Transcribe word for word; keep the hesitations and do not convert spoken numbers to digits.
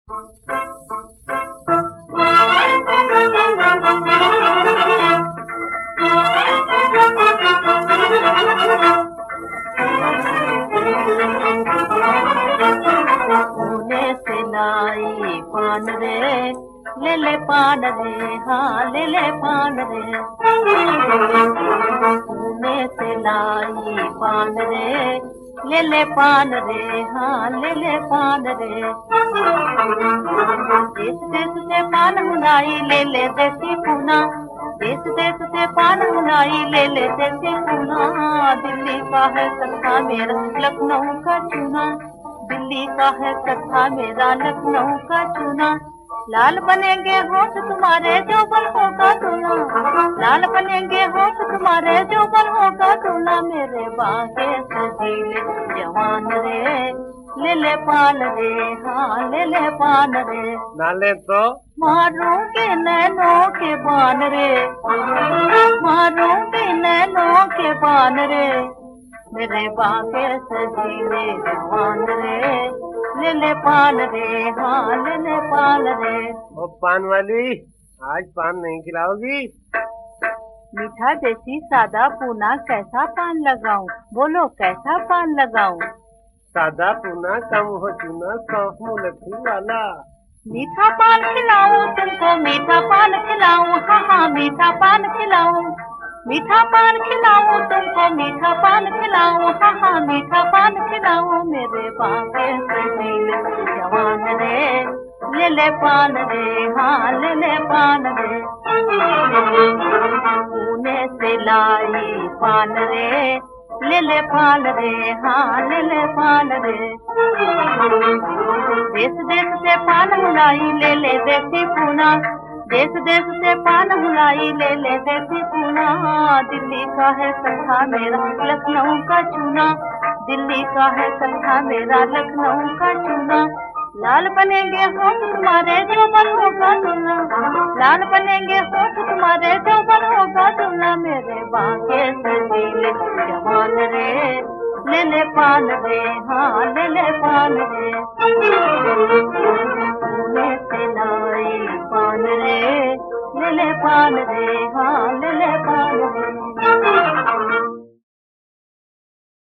पान रे ले ले पान रे, हाँ ले ले पान रे, पुणे से लाई पान रे, ले ले पान रे, हाँ ले ले पान रे। देश देश से पान मुनाई ले ले देसी पूना, देश देश से पान मुनाई ले ले देसी पूना। दिल्ली का है सत्ता मेरा लखनऊ का चूना, दिल्ली का है सत्ता मेरा लखनऊ का चूना। लाल बनेंगे होठ तुम्हारे जो बल होगा दूना, लाल बनेंगे होठ तुम्हारे जो बल होगा दूना। मेरे बागे सजीले जवान रे, ले ले पान रे, हाँ ले ले पान रे, ना ले तो मारूंगे नैनों के बान रे, मारूंगे नैनों के बान रे। मेरे बागे सजीले जवान रे, ले ले पान रे, हाँ ले ले पान रे। ओ पान वाली, आज पान नहीं खिलाओगी? मीठा देसी सादा पूना कैसा पान लगाऊं, बोलो कैसा पान लगाऊं? सादा पूना कम हो चूना सौंफ मुलट्ठी वाला। मीठा पान खिलाऊं तुमको, मीठा पान खिलाऊं, हाँ हाँ मीठा पान खिलाऊं, मीठा पान खिलाऊं तुमको, मीठा पान खिलाऊं, हाँ हाँ मीठा पान खिलाऊं। मेरे बागे सजीले जवान रे, ले ले पान रे, हाँ ले ले पान रे, पुणे से लाई पान रे, ले ले पान रे, हाँ ले ले पान रे। देश देश से पान मुलाई ले ले देसी पूना, देश देश से पान मुलाई ले ले देसी पूना। दिल्ली का है सत्ता मेरा लखनऊ का चूना, दिल्ली का है सत्ता मेरा लखनऊ का चूना। लाल बनेंगे होठ तुम्हारे जो बल होगा दूना, लाल बनेंगे होठ तुम्हारे जो बल होगा दूना। मेरे बागे सजीले जवान रे, ले ले पान रे, हाँ ले ले पान रे, पुणे से लाई पान रे, ले ले पान रे।